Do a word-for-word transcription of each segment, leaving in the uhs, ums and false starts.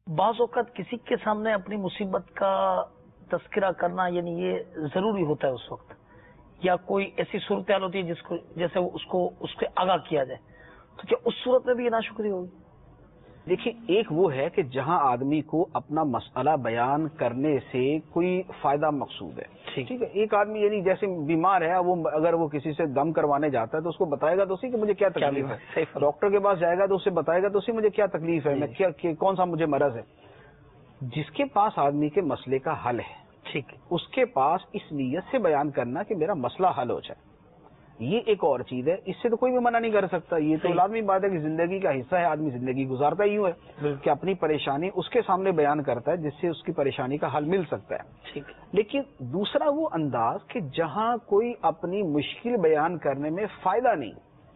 بعض اوقات کسی کے سامنے اپنی مصیبت کا تذکرہ کرنا یعنی یہ ضروری ہوتا ہے اس وقت، یا کوئی ایسی صورتحال ہوتی ہے جس کو جیسے اس کو اس کے آگاہ کیا جائے، تو کیا اس صورت میں بھی یہ ناشکری ہوگی؟ دیکھیے، ایک وہ ہے کہ جہاں آدمی کو اپنا مسئلہ بیان کرنے سے کوئی فائدہ مقصود ہے، ٹھیک ہے، ایک آدمی یعنی جیسے بیمار ہے، وہ اگر وہ کسی سے دم کروانے جاتا ہے تو اس کو بتائے گا تو اسی کہ مجھے کیا تکلیف ہے، ڈاکٹر کے پاس جائے گا تو اسے بتائے گا تو اسی مجھے کیا تکلیف ہے، میں کیا کون سا مجھے مرض ہے۔ جس کے پاس آدمی کے مسئلے کا حل ہے، ٹھیک، اس کے پاس اس نیت سے بیان کرنا کہ میرا مسئلہ حل ہو جائے، یہ ایک اور چیز ہے، اس سے تو کوئی بھی منع نہیں کر سکتا۔ یہ تو لازمی بات ہے کہ زندگی کا حصہ ہے، آدمی زندگی گزارتا ہی ہے کہ اپنی پریشانی اس کے سامنے بیان کرتا ہے جس سے اس کی پریشانی کا حل مل سکتا ہے۔ لیکن دوسرا وہ انداز کہ جہاں کوئی اپنی مشکل بیان کرنے میں فائدہ نہیں،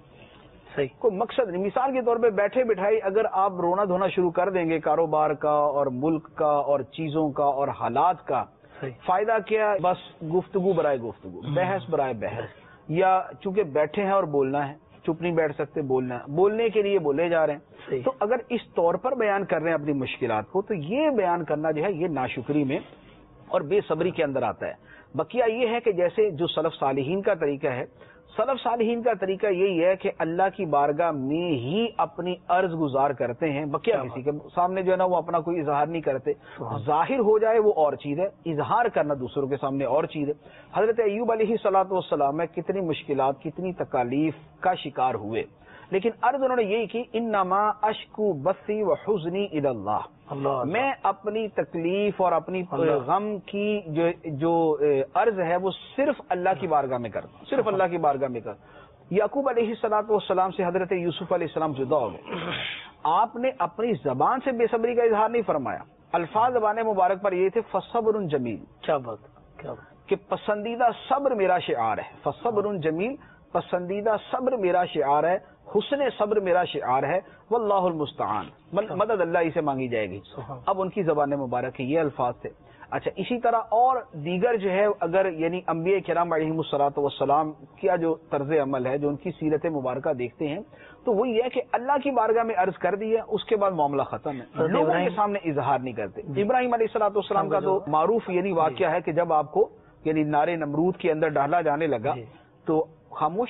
صحیح، کوئی مقصد نہیں، مثال کے طور پہ بیٹھے بٹھائی اگر آپ رونا دھونا شروع کر دیں گے کاروبار کا اور ملک کا اور چیزوں کا اور حالات کا، فائدہ کیا؟ بس گفتگو برائے گفتگو، بحث برائے بحث، یا چونکہ بیٹھے ہیں اور بولنا ہے، چپ نہیں بیٹھ سکتے، بولنا ہے، بولنے کے لیے بولے جا رہے ہیں، تو اگر اس طور پر بیان کر رہے ہیں اپنی مشکلات کو تو یہ بیان کرنا جو ہے یہ ناشکری میں اور بے صبری کے اندر آتا ہے۔ بقیہ یہ ہے کہ جیسے جو سلف صالحین کا طریقہ ہے، سلف صالحین کا طریقہ یہی ہے کہ اللہ کی بارگاہ میں ہی اپنی عرض گزار کرتے ہیں، بقیہ کسی کے سامنے جو ہے نا وہ اپنا کوئی اظہار نہیں کرتے، ظاہر ہو جائے وہ اور چیز ہے، اظہار کرنا دوسروں کے سامنے اور چیز ہے۔ حضرت ایوب علیہ الصلوۃ والسلام میں کتنی مشکلات، کتنی تکالیف کا شکار ہوئے، لیکن عرض انہوں نے یہی کی، انما اشکو بثی وحزنی الی اللہ، میں اپنی تکلیف اور اپنی غم کی جو جو عرض ہے وہ صرف اللہ کی بارگاہ میں کرتا ہوں، صرف اللہ کی بارگاہ میں کرتا ہوں۔ یعقوب علیہ الصلوۃ والسلام سے حضرت یوسف علیہ السلام جدا ہو گئے، آپ نے اپنی زبان سے بے صبری کا اظہار نہیں فرمایا، الفاظ زبان مبارک پر یہ تھے فصبر جمیل، کیا بات کیا بات کہ پسندیدہ صبر میرا شعار ہے، فصبر جمیل، پسندیدہ صبر میرا شعار ہے، حسن صبر میرا شعار ہے، واللہ المستعان، مدد اللہ ہی سے مانگی جائے گی۔ اب ان کی زبان مبارک کے یہ الفاظ تھے۔ اچھا، اسی طرح اور دیگر جو ہے اگر یعنی انبیاء کرام علیہم الصلوۃ والسلام کیا جو طرز عمل ہے، جو ان کی سیرت مبارکہ دیکھتے ہیں تو وہ یہ ہے کہ اللہ کی بارگاہ میں عرض کر دی ہے، اس کے بعد معاملہ ختم ہے، لوگوں کے سامنے اظہار نہیں کرتے۔ ابراہیم علیہ الصلوۃ والسلام کا تو معروف یعنی واقعہ ہے کہ جب آپ کو یعنی نار نمرود کے اندر ڈالا جانے لگا تو خاموش،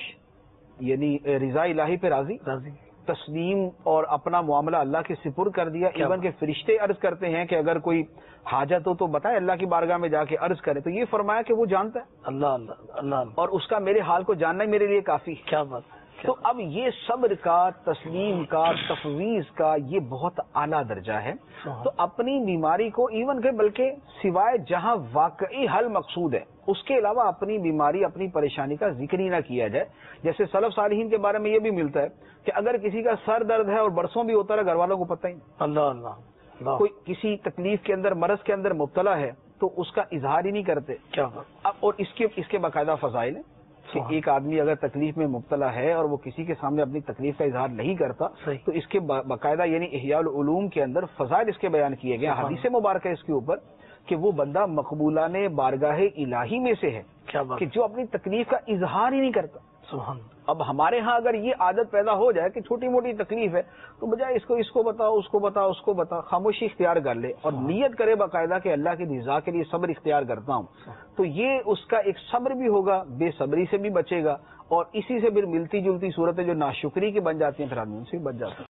یعنی رضا الہی پہ راضی راضی تسلیم اور اپنا معاملہ اللہ کے سپرد کر دیا۔ ایون کہ فرشتے عرض کرتے ہیں کہ اگر کوئی حاجت ہو تو بتائے، اللہ کی بارگاہ میں جا کے عرض کرے، تو یہ فرمایا کہ وہ جانتا ہے، اللہ اللہ اللہ، اور اس کا میرے حال کو جاننا ہی میرے لیے کافی۔ کیا بات! تو اب یہ صبر کا، تسلیم کا، تفویض کا یہ بہت اعلیٰ درجہ ہے۔ تو اپنی بیماری کو ایون کہ بلکہ سوائے جہاں واقعی حل مقصود ہے اس کے علاوہ اپنی بیماری، اپنی پریشانی کا ذکر ہی نہ کیا جائے۔ جیسے سلف صالحین کے بارے میں یہ بھی ملتا ہے کہ اگر کسی کا سر درد ہے اور برسوں بھی ہوتا رہا، گھر والوں کو پتہ ہی نہیں، اللہ اللہ، کوئی کسی تکلیف کے اندر، مرض کے اندر مبتلا ہے تو اس کا اظہار ہی نہیں کرتے۔ کیا اب اور اس کے اس کے باقاعدہ فضائل ہیں کہ ایک آدمی اگر تکلیف میں مبتلا ہے اور وہ کسی کے سامنے اپنی تکلیف کا اظہار نہیں کرتا تو اس کے باقاعدہ یعنی احیاء العلوم کے اندر فضائل اس کے بیان کیے گئے، حدیث مبارکہ اس کے اوپر کہ وہ بندہ مقبولان بارگاہ الہی میں سے ہے کہ جو اپنی تکلیف کا اظہار ہی نہیں کرتا۔ سبحان۔ اب ہمارے ہاں اگر یہ عادت پیدا ہو جائے کہ چھوٹی موٹی تکلیف ہے تو بجائے اس کو اس کو بتاؤ، اس کو بتاؤ، اس کو بتاؤ، خاموشی اختیار کر لے اور نیت کرے باقاعدہ کہ اللہ کی رضا کے لیے صبر اختیار کرتا ہوں، تو یہ اس کا ایک صبر بھی ہوگا، بے صبری سے بھی بچے گا، اور اسی سے پھر ملتی جلتی صورتیں جو ناشکری کی بن جاتی ہیں پھر آدمی ان سے بچ جاتا ہے۔